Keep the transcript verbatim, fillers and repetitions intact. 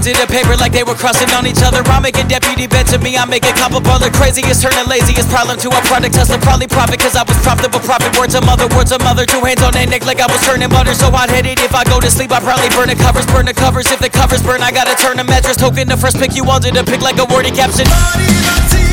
into the paper like they were crossing on each other. I'm making deputy bed to me, I'm making couple brother. Craziest turning laziest problem to a product. Tesla probably profit cause I was profitable. Profit words of mother, words of mother. Two hands on their neck like I was turning butter. So hot-headed if I go to sleep I probably burn the covers. Burn the covers if the covers burn I gotta turn the mattress. Token the first pick you wanted to pick like a wordy caption.